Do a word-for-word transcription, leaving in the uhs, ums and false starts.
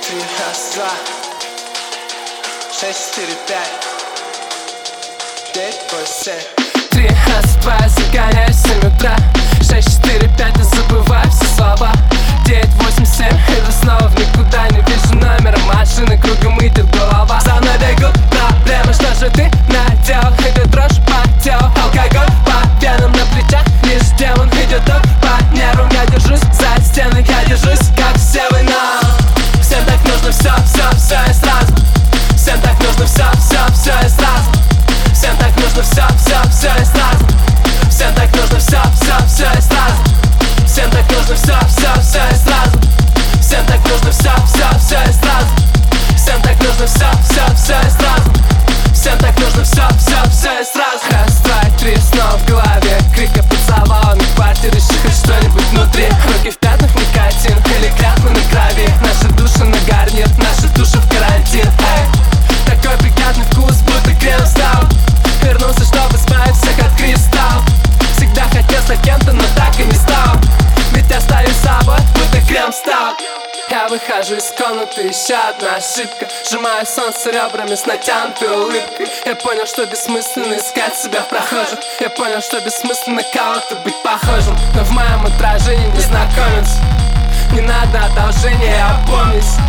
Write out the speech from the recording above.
Три, раз, два, шесть, четыре, пять, пять, восемь, семь. Три, раз, два, загоняй в семь утра. Шесть, четыре, пять, не забывай все слова. Девять, восемь, семь, иду снова в никуда. Не вижу номера машины, кругом идет голова. За мной бегут проблемы, что же ты наделал? Идет дрожь по телу, алкоголь по венам. На плечах лишь демон, идет ток по нервам. Я держусь за стены, я держусь, как все вы, но всем так нужно все, все, все и сразу. Всем так нужно все, все, все и сразу. Всем так нужно все, все, все и сразу. Всем так нужно все, все, все и сразу. Всем так нужно все, все, все и сразу. Всем так нужно все, все, все и сразу. Всем так нужно все, все, все и сразу. Всем так нужно все, все, все и сразу. Раз, два, три, снова в голове крик, я поцеловал на квартире, ищи хоть что-нибудь внутри. Руки в пятнах, никотин или клятвы на крови. Наши души на гарнир, наши души в карантин. Эй, такой приятный вкус, будто крем стал. Вернулся, чтобы избавить всех от кристаллов. Всегда хотел стать кем-то, но так и не стал. Ведь я стою собой, будто крем стал. Я выхожу из комнаты, еще одна ошибка. Сжимаю солнце ребрами с натянутой улыбкой. Я понял, что бессмысленно искать себя в прохожих. Я понял, что бессмысленно кого-то быть похожим. Но в моем отражении незнакомец. Не надо одолжения, я опомнись.